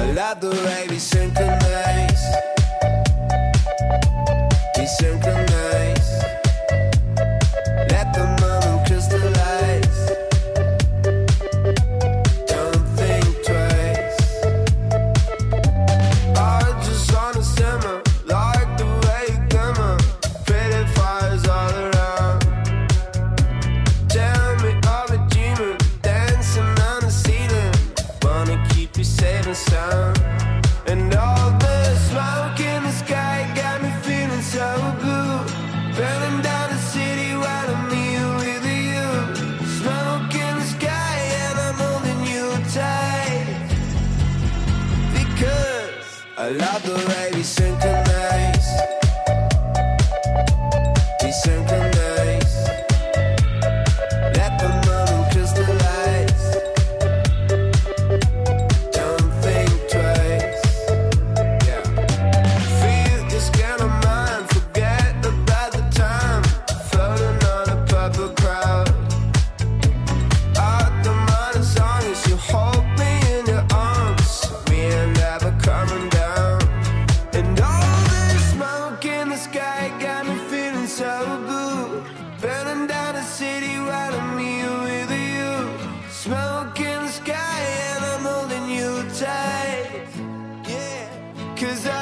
I love the way we synchronize. We synchronize. Let the moment crystallize. Don't think twice. I just wanna simmer, like the way you glimmer. Pretty fires all around. Tell me all the dreaming, dancing on the ceiling. Wanna keep you safe and sound. And all the smoke in the sky got me feeling so blue. Burning down the city while I'm here with you. Smoke in the sky and I'm holding you tight. Because I love the way we synchronize. We synchronize. Let the moment crystallize. Don't think twice. Yeah. Feel this kind of mind. Forget about the time. Floating on a purple crowd. Out the modern song is you hold me in your arms. We ain't never coming down. And all this smoke in the sky got me feeling so blue. Burning down the city while I'm here with you. Smoke in the sky and I'm holding you tight. Yeah, 'cause I